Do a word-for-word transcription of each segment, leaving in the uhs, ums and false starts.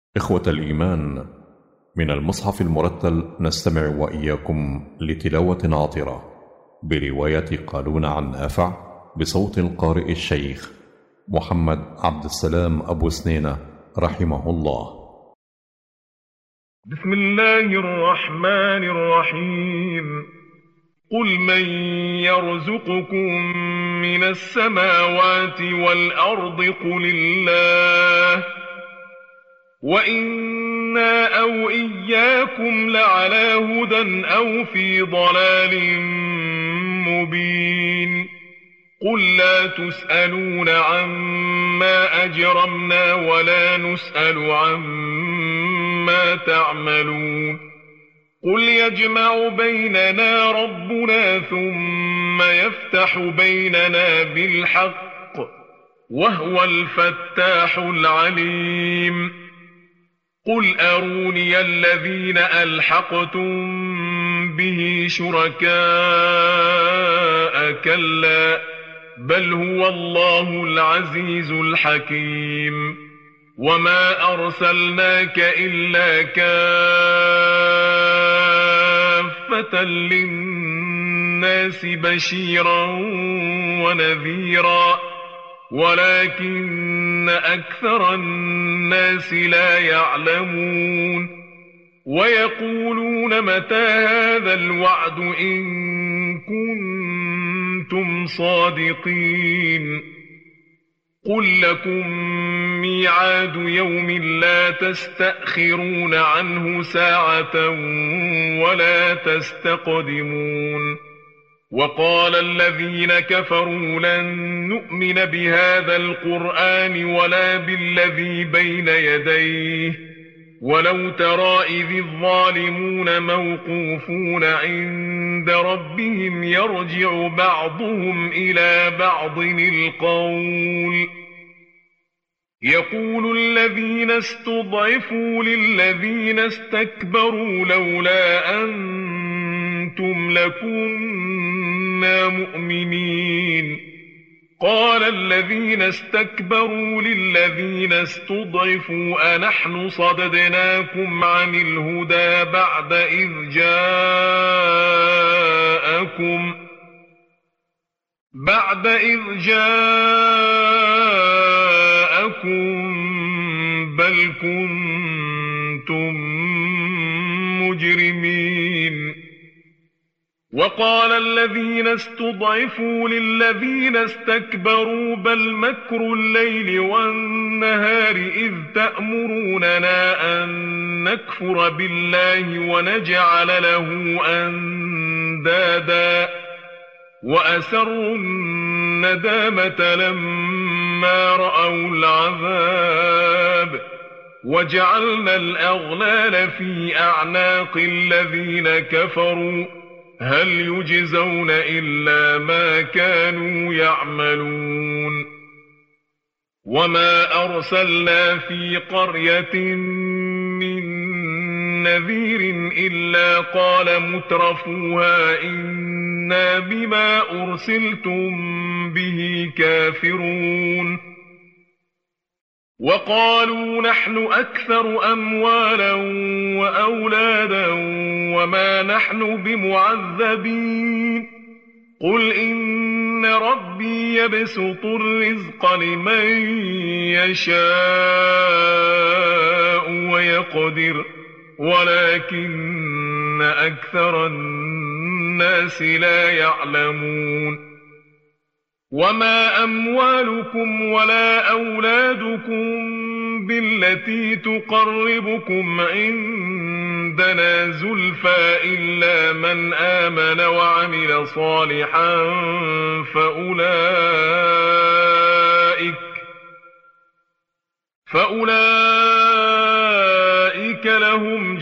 إخوة الإيمان، من المصحف المرتل نستمع وإياكم لتلاوة عطرة برواية قالون عن نافع بصوت القارئ الشيخ محمد عبد السلام أبو سنينة رحمه الله. بسم الله الرحمن الرحيم. قل من يرزقكم من السماوات والأرض قل الله وإنا أو إياكم لعلى هدى أو في ضلال مبين. قل لا تسألون عما أجرمنا ولا نسأل عما تعملون. قل يجمع بيننا ربنا ثم يفتح بيننا بالحق وهو الفتاح العليم. قل أروني الذين ألحقتم به شركاء كلا بل هو الله العزيز الحكيم. وما أرسلناك إلا كافة للناس بشيرا ونذيرا ولكن أكثر الناس لا يعلمون. ويقولون متى هذا الوعد إن كنتم صادقين. قل لكم ميعاد يوم لا تستأخرون عنه ساعة ولا تستقدمون. وقال الذين كفروا لن نؤمن بهذا القرآن ولا بالذي بين يديه ولو ترى إذ الظالمون موقوفون عند ربهم يرجع بعضهم إلى بعض القول يقول الذين استضعفوا للذين استكبروا لولا أنتم لكنا مؤمنين. قال الذين استكبروا للذين استضعفوا أنحن صددناكم عن الهدى بعد إذ جاءكم بعد إذ جاءكم بل كنتم مجرمين. وقال الذين استضعفوا للذين استكبروا بل مكر الليل والنهار إذ تأمروننا أن نكفر بالله ونجعل له أندادا وأسروا الندامة لما رأوا العذاب وجعلنا الأغلال في أعناق الذين كفروا هل يجزون إلا ما كانوا يعملون. وما أرسلنا في قرية من نذير إلا قال مترفوها إنا بما أرسلتم به كافرون. وقالوا نحن أكثر أموالا وأولادا وما نحن بمعذبين. قل إن ربي يبسط الرزق لمن يشاء ويقدر ولكن أكثر الناس لا يعلمون. وما أموالكم ولا أولادكم بالتي تقربكم عندنا زلفى إلا من آمن وعمل صالحا فأولئك فأولئك لهم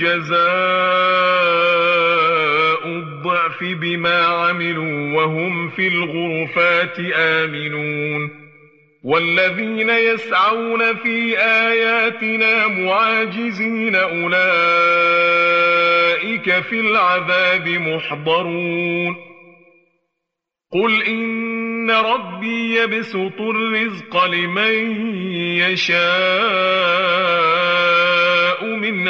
جزاء الضعف بما عملوا وهم في الغرفات آمنون. والذين يسعون في آياتنا معاجزين أولئك في العذاب محضرون. قل إن ربي يبسط الرزق لمن يشاء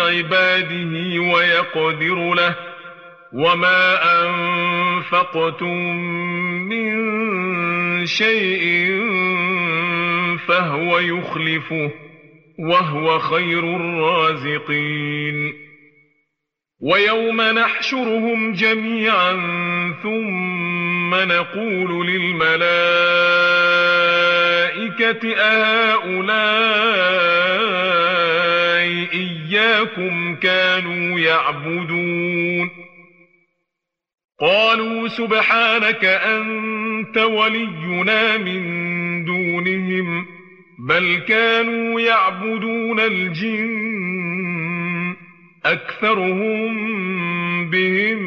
عباده ويقدر له وما أنفقتم من شيء فهو يخلفه وهو خير الرازقين ويوم نحشرهم جميعا ثم نقول للملائكة أهؤلاء إياكم كانوا يعبدون قالوا سبحانك أنت ولينا من دونهم بل كانوا يعبدون الجن أكثرهم بهم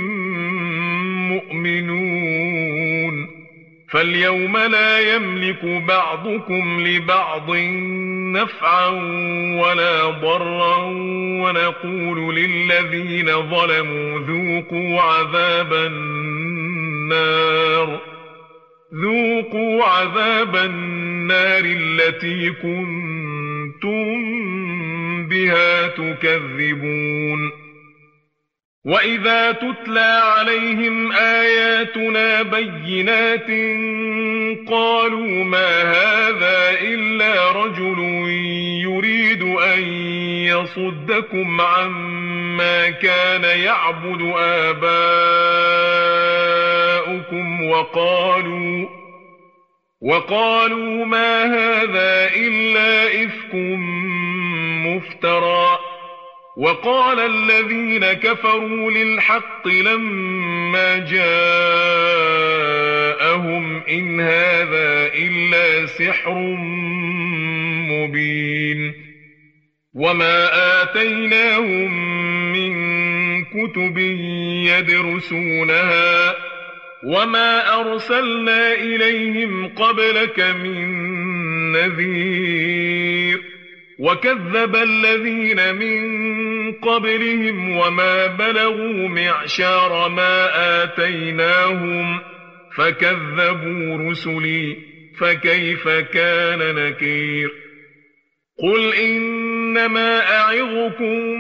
مؤمنون فاليوم لا يملك بعضكم لبعض نفعا ولا ضرا ونقول للذين ظلموا ذوقوا عذاب النار ذوقوا عذاب النار التي كنتم بها تكذبون وإذا تتلى عليهم آياتنا بينات قالوا ما هذا إلا رجل يريد أن يصدكم عما كان يعبد آباؤكم وقالوا وقالوا ما هذا إلا إفك مفترى وقال الذين كفروا للحق لما جاءهم إن هذا إلا سحر مبين وما آتيناهم من كتب يدرسونها وما أرسلنا إليهم قبلك من نذير وكذب الذين من قبلهم وما بلغوا معشار ما آتيناهم فكذبوا رسلي فكيف كان نكير قل إنما أعظكم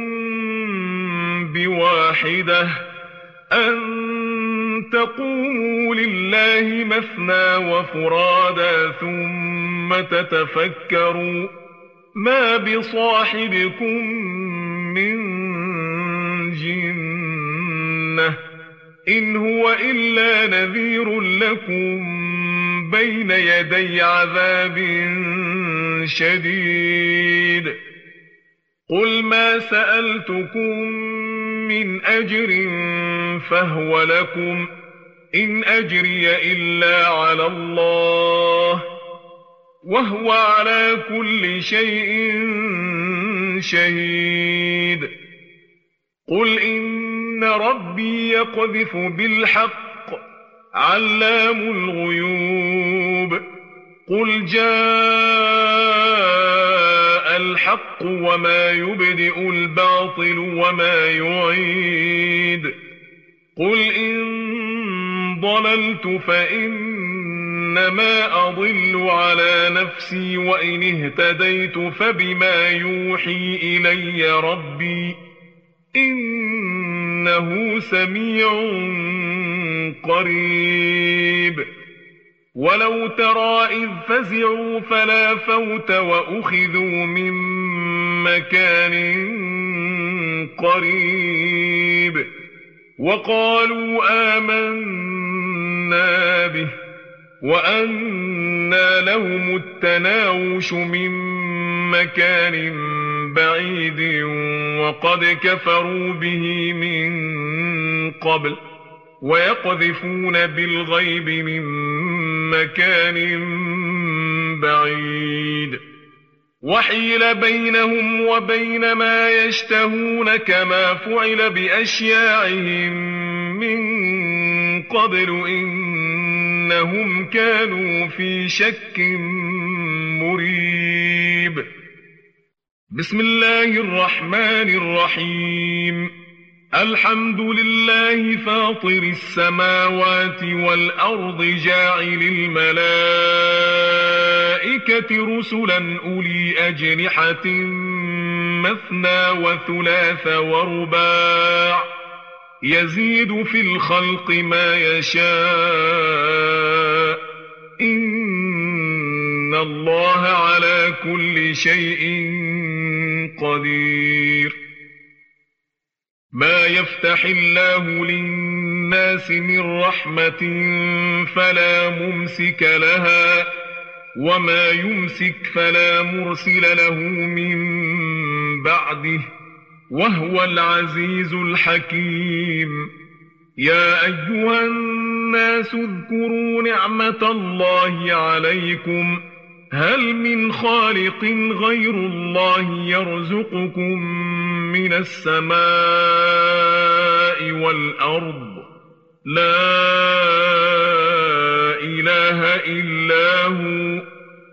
بواحدة أن تقوموا لله مثنى وفرادا ثم تتفكروا ما بصاحبكم من جنة إن هو إلا نذير لكم بين يدي عذاب شديد قل ما سألتكم من أجر فهو لكم إن أجري إلا على الله وهو على كل شيء شهيد قل إن ربي يقذف بالحق علام الغيوب قل جاء الحق وما يبدئ الباطل وما يعيد قل إن ضللت فإنما أضل على نفسي وإن اهتديت فبما يوحي إلي ربي إنه سميع قريب ولو ترى إذ فزعوا فلا فوت وأخذوا من مكان قريب وقالوا آمنا به وأنى لهم التناوش من مكان بعيد وقد كفروا به من قبل ويقذفون بالغيب من مكان بعيد وحيل بينهم وبين ما يشتهون كما فعل بأشياعهم من قبل إنهم كانوا في شك مريب بسم الله الرحمن الرحيم الحمد لله فاطر السماوات والأرض جاعل الملائكة رسلا أولي أجنحة مثنى وثلاث ورباع يزيد في الخلق ما يشاء إن الله على كل شيء قدير. ما يفتح الله للناس من رحمة فلا ممسك لها وما يمسك فلا مرسل له من بعده وهو العزيز الحكيم. يا أيها الناس اذكروا نعمة الله عليكم هل من خالق غير الله يرزقكم من السماء والأرض لا إله إلا هو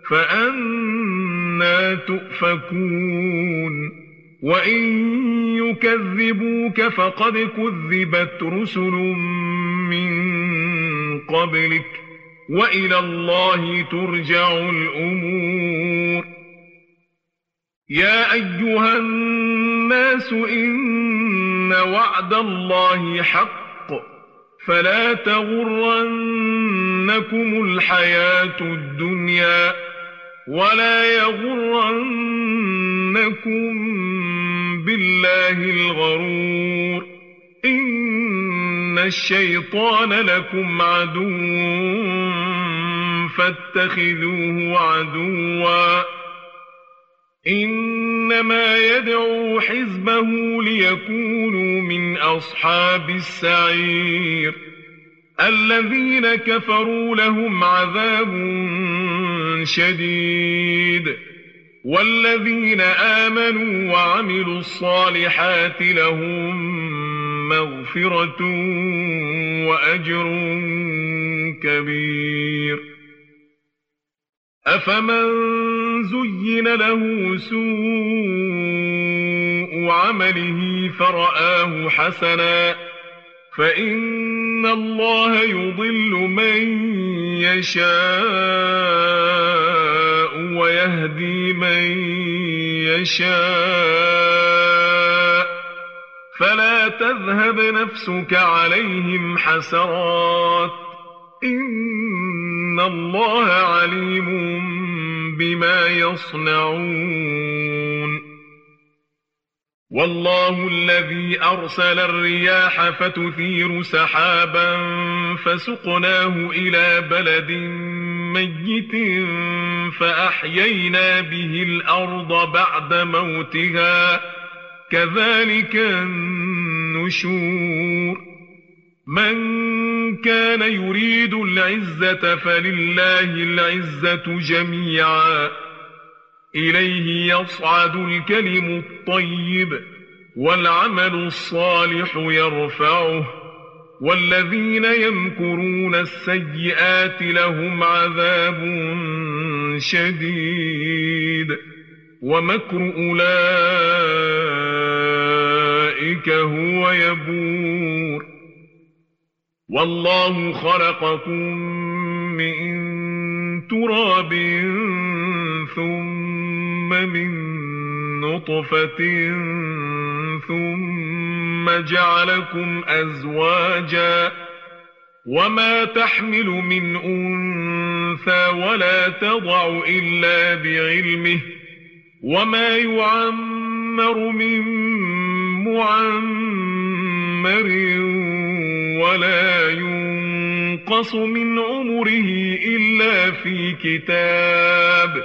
فأنى تؤفكون. وإن يكذبوك فقد كذبت رسل من قبلك وإلى الله ترجع الأمور. يا أيها الناس إن وعد الله حق فلا تغرنكم الحياة الدنيا ولا يغرنكم بالله الغرور إن الشيطان لكم عدو فاتخذوه عدوا إنما يدعو حزبه ليكونوا من أصحاب السعير. الذين كفروا لهم عذاب شديد والذين آمنوا وعملوا الصالحات لهم مغفرة وأجر كبير. أفمن زين له سوء عمله فرآه حسنا فإن الله يضل من يشاء ويهدي من يشاء فلا تذهب نفسك عليهم حسرات إن الله عليم بما يصنعون. والله الذي أرسل الرياح فتثير سحابا فسقناه إلى بلد ميت فأحيينا به الأرض بعد موتها كذلك النشور. من كان يريد العزة فلله العزة جميعا إليه يصعد الكلم الطيب والعمل الصالح يرفعه والذين يمكرون السيئات لهم عذاب شديد ومكر أولئك هو يبور. والله خلقكم من تراب ثم من نطفة ثم جعلكم أزواجا وما تحمل من أنثى ولا تضع إلا بعلمه وما يعمر من معمر ولا ينقص من عمره إلا في كتاب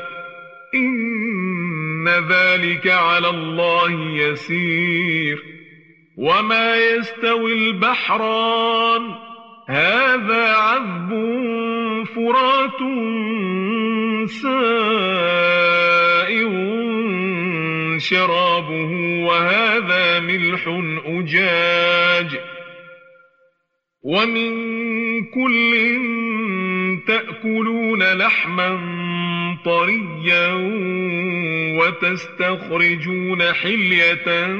إن ذلك على الله يسير. وما يستوي البحران هذا عذب فرات سائغ شرابه وهذا ملح أجاج ومن كل تأكلون لحما طريا وتستخرجون حلية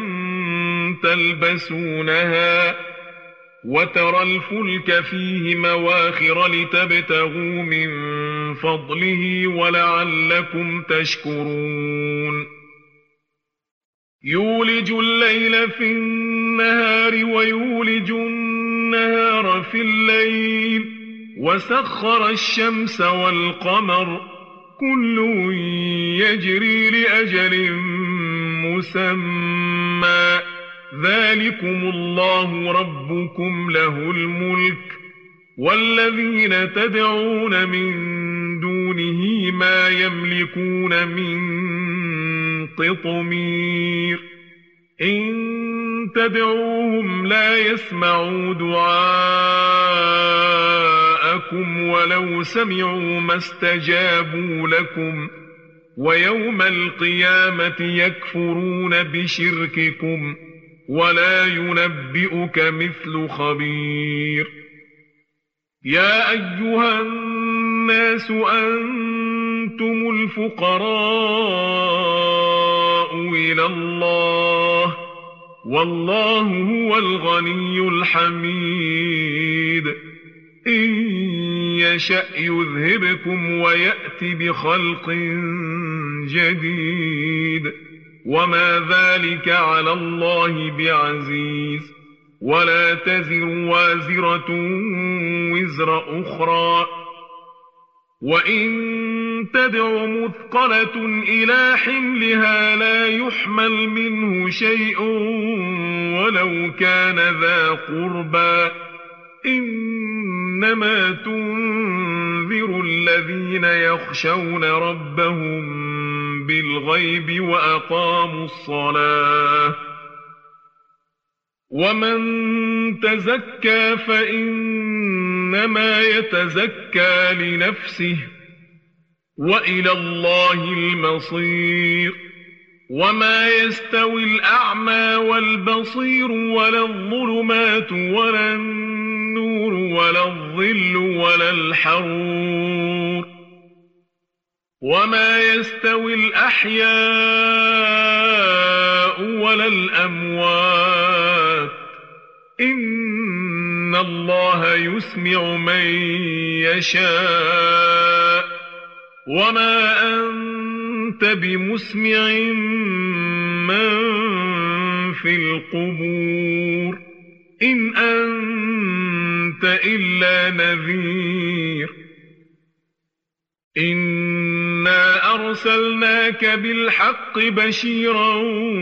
تلبسونها وترى الفلك فيه مواخر لتبتغوا من فضله ولعلكم تشكرون. يولج الليل في النهار ويولج النهار في الليل وسخر الشمس والقمر كل يجري لأجل مسمى ذلكم الله ربكم له الملك والذين تدعون من دونه ما يملكون من قطمير إن تدعوهم لا يسمعوا دعاءكم ولو سمعوا ما استجابوا لكم ويوم القيامة يكفرون بشرككم ولا ينبئك مثل خبير يا أيها الناس أنتم الفقراء إلى الله والله هو الغني الحميد إن يشأ يذهبكم ويأتي بخلق جديد وما ذلك على الله بعزيز ولا تزر وازرة وزر أخرى وإن تدع مثقلة إلى حملها لا يحمل منه شيء ولو كان ذا قربى إنما تنذر الذين يخشون ربهم بالغيب وأقاموا الصلاة ومن تزكى فإنما يتزكى لنفسه وإلى الله المصير وما يستوي الأعمى والبصير ولا الظلمات ولا النور ولا الظل ولا الحرور وما يستوي الأحياء ولا الأموات إن الله يسمع من يشاء وما أنت بمسمع من في القبور إن أنت إلا نذير إنا أرسلناك بالحق بشيرا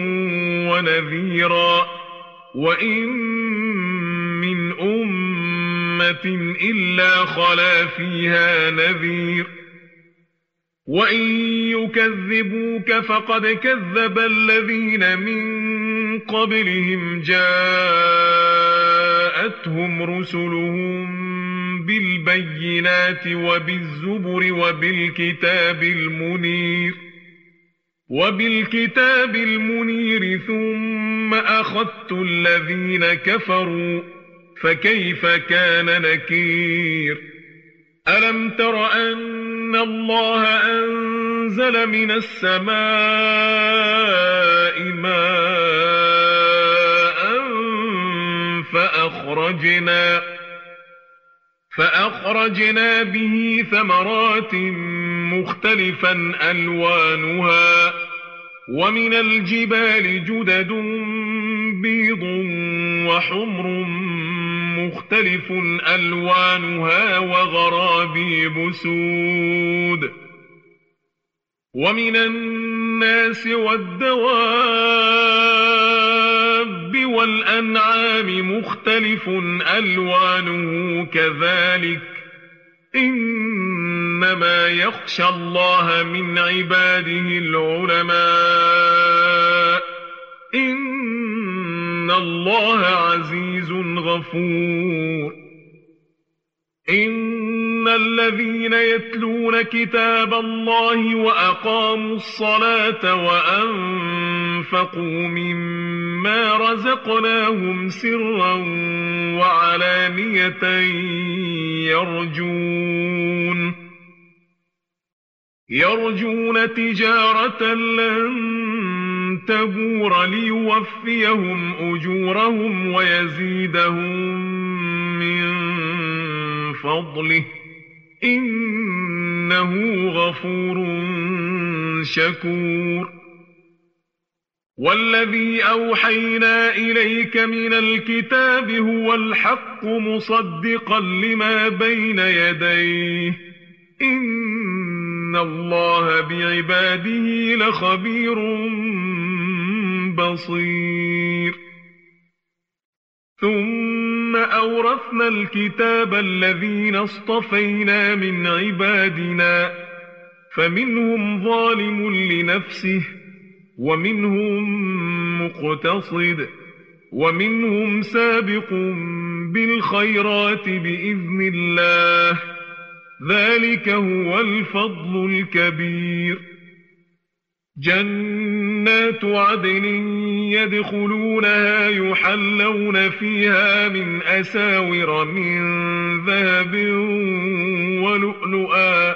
ونذيرا وإن من أمة إلا خلا فيها نذير وإن يكذبوك فقد كذب الذين من قبلهم جاءتهم رسلهم بالبينات وبالزبر وبالكتاب المنير وبالكتاب المنير ثم أخذت الذين كفروا فكيف كان نكير ألم تر أن الله أنزل من السماء ماء فأخرجنا فأخرجنا به ثمرات مختلفا ألوانها ومن الجبال جدد بيض وحمر مختلف ألوانها وغرابيب سود ومن الناس والدواب والأنعام مختلف ألوانه كذلك إنما يخشى الله من عباده العلماء إن الله عزيز غفور إن الذين يتلون كتاب الله وأقاموا الصلاة وأنفقوا مما رزقناهم سرا وعلانية يرجون يرجون تجارة لن تبور ليوفيهم أجورهم ويزيدهم من فضله إنه غفور شكور والذي أوحينا إليك من الكتاب هو الحق مصدقا لما بين يديه إن الله بعباده لخبير بصير ثم أورثنا الكتاب الذين اصطفينا من عبادنا فمنهم ظالم لنفسه ومنهم مقتصد ومنهم سابق بالخيرات بإذن الله ذلك هو الفضل الكبير جنات عدن يدخلونها يحلون فيها من أساور من ذهب ولؤلؤا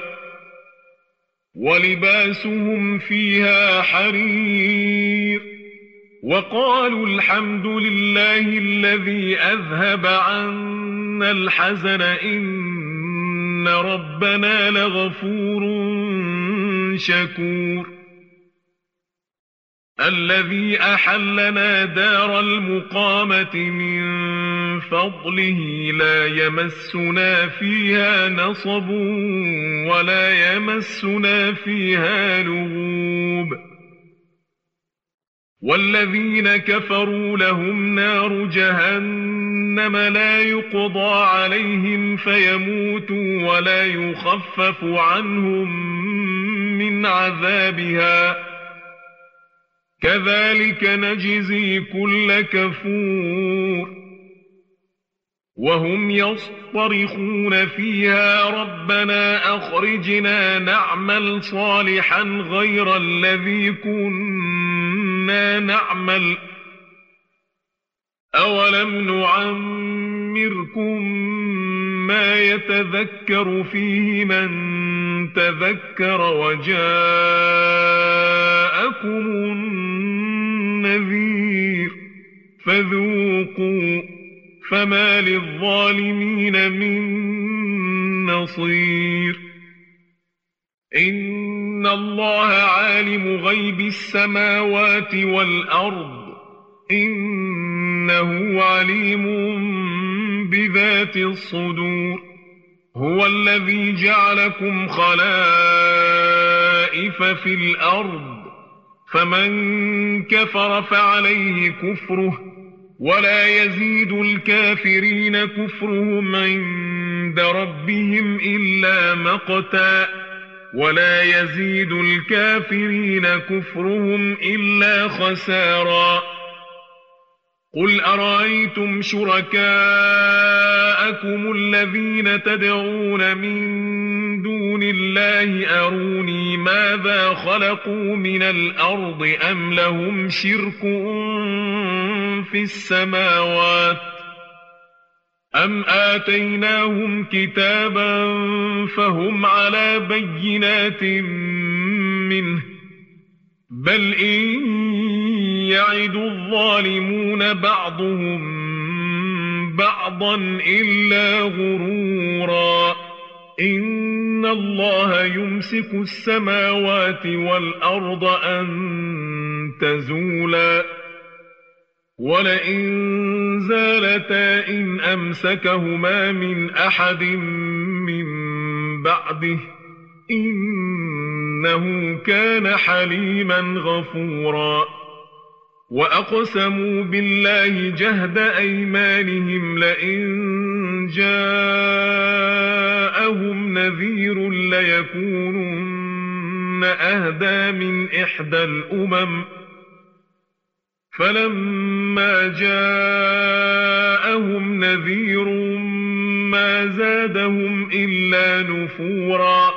ولباسهم فيها حرير وقالوا الحمد لله الذي أذهب عنا الحزن إن ربنا لغفور شكور الذي أحلنا دار المقامة من فضله لا يمسنا فيها نصب ولا يمسنا فيها لغوب والذين كفروا لهم نار جهنم لا يقضى عليهم فيموتوا ولا يخفف عنهم من عذابها كذلك نجزي كل كفور وهم يصطرخون فيها ربنا أخرجنا نعمل صالحا غير الذي كنا نعمل أولم نعمركم ما يتذكر فيه من تذكر وجاءكم النذير فذوقوا فما للظالمين من نصير إن الله عالم غيب السماوات والأرض إنه عليم بذات الصدور هو الذي جعلكم خلائف في الأرض فمن كفر فعليه كفره ولا يزيد الكافرين كفرهم عند ربهم إلا مقتا ولا يزيد الكافرين كفرهم إلا خسارا قل أرأيتم شركاءكم الذين تدعون من دون الله أروني ماذا خلقوا من الأرض أم لهم شرك في السماوات أم آتيناهم كتابا فهم على بينات منه بل إن يعد الظالمون بعضهم بعضا إلا غرورا إن الله يمسك السماوات والأرض أن تزولا ولئن زالتا إن أمسكهما من أحد من بعده إنه كان حليما غفورا وأقسموا بالله جهد أيمانهم لئن جاءهم نذير ليكونن أهدى من إحدى الأمم فلما جاءهم نذير ما زادهم إلا نفورا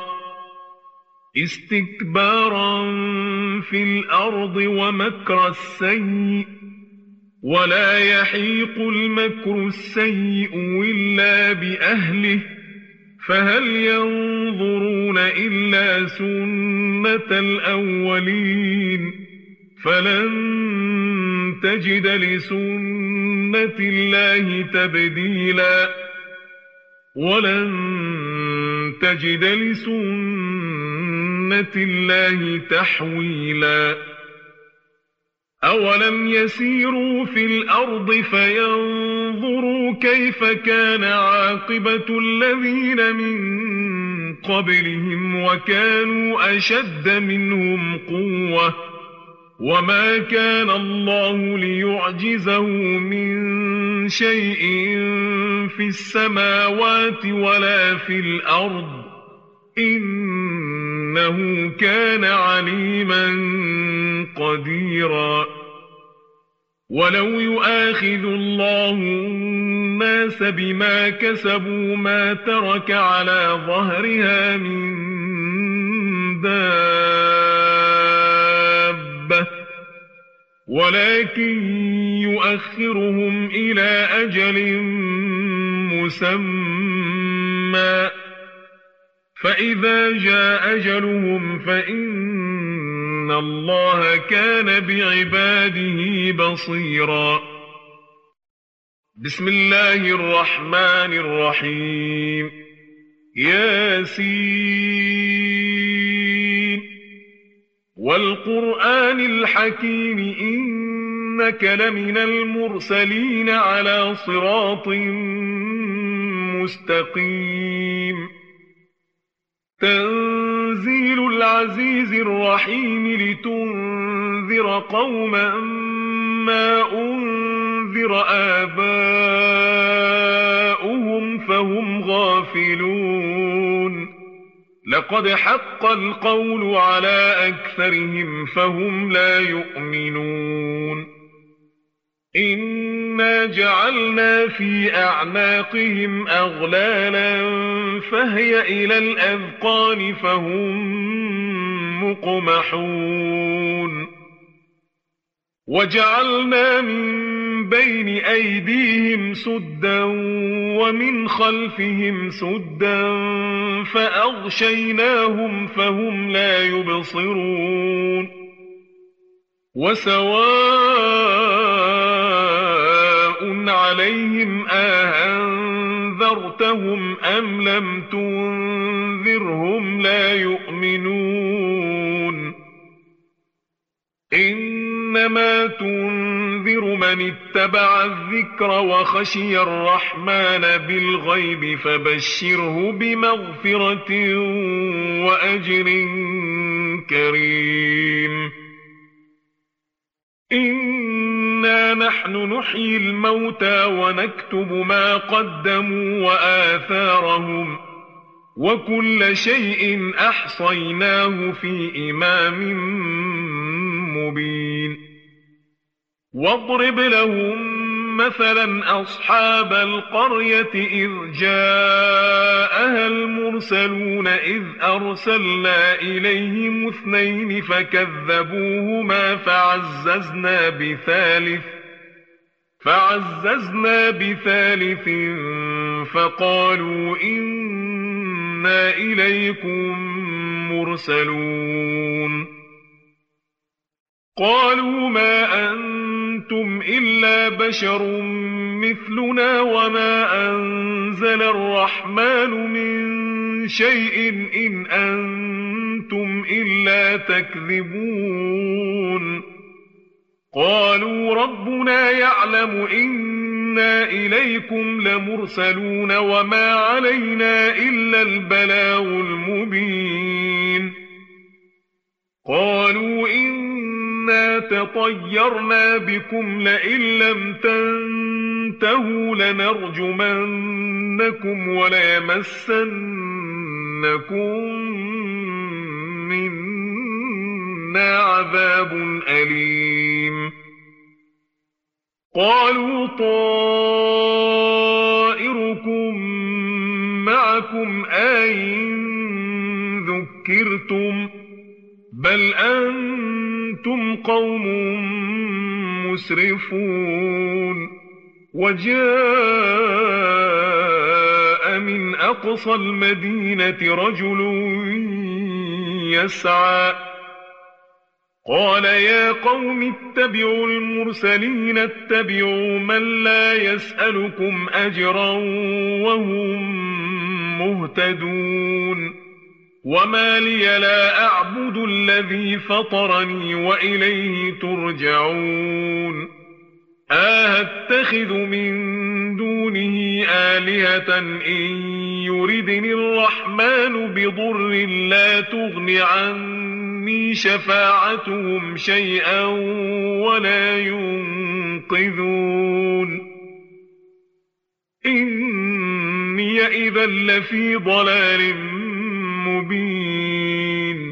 استكبارا في الأرض ومكر السيء ولا يحيق المكر السيء إلا بأهله فهل ينظرون إلا سنة الأولين فلن تجد لسنة الله تبديلا ولن تجد لسنة الله تحويلا أولم يسيروا في الأرض فينظروا كيف كان عاقبة الذين من قبلهم وكانوا أشد منهم قوة وما كان الله ليعجزه من شيء في السماوات ولا في الأرض إنه كان عليما قديرا ولو يؤاخذ الله الناس بما كسبوا ما ترك على ظهرها من دابة ولكن يؤخرهم إلى أجل مسمى فإذا جاء أجلهم فإن الله كان بعباده بصيرا. بسم الله الرحمن الرحيم. ياسين والقرآن الحكيم إنك لمن المرسلين على صراط مستقيم تنزيل العزيز الرحيم لتنذر قوما ما أنذر آباؤهم فهم غافلون لقد حق القول على أكثرهم فهم لا يؤمنون إنا جعلنا في أعناقهم أغلالا فهي إلى الأذقان فهم مقمحون وجعلنا من بين أيديهم سدا ومن خلفهم سدا فأغشيناهم فهم لا يبصرون وسواء عليهم أأنذرتهم أم لم تنذرهم لا يؤمنون إنما تنذر من اتبع الذكر وخشي الرحمن بالغيب فبشره بمغفرة وأجر كريم إنا نحن نحيي الموتى ونكتب ما قدموا وآثارهم وكل شيء أحصيناه في إمام مبين واضرب لهم مثلا أصحاب القرية إذ جاءها المرسلون إذ أرسلنا إليهم اثنين فكذبوهما فعززنا بثالث فعززنا بثالث فقالوا إنا إليكم مرسلون قالوا ما أنتم إلا بشر مثلنا وما أنزل الرحمن من شيء إن أنتم إلا تكذبون قالوا ربنا يعلم إنا إليكم لمرسلون وما علينا إلا البلاغ المبين قالوا إنا تطيرنا بكم لئن لم تنتهوا لنرجمنكم وليمسنكم منا عذاب أليم قالوا طائركم معكم أئن ذكرتم بل أنتم قوم مسرفون وجاء من أقصى المدينة رجل يسعى قال يا قوم اتبعوا المرسلين اتبعوا من لا يسألكم أجرا وهم مهتدون وما لي لا أعبد الذي فطرني وإليه ترجعون أَأَتَّخِذُ من دونه آلهة إن يردني الرحمن بضر لا تغن عني شفاعتهم شيئا ولا ينقذون إني إذا لفي ضلال مبين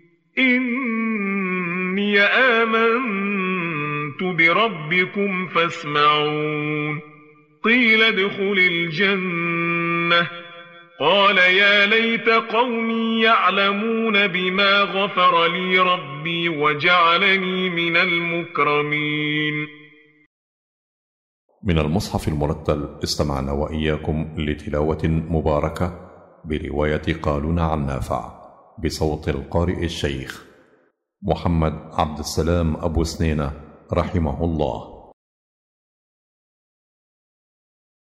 إني آمنت بربكم فاسمعون قيل ادخل الجنة قال يا ليت قومي يعلمون بما غفر لي ربي وجعلني من المكرمين. من المصحف المرتل استمعنا وإياكم لتلاوة مباركة برواية قالون عن نافع بصوت القارئ الشيخ محمد عبد السلام أبو سنينة رحمه الله.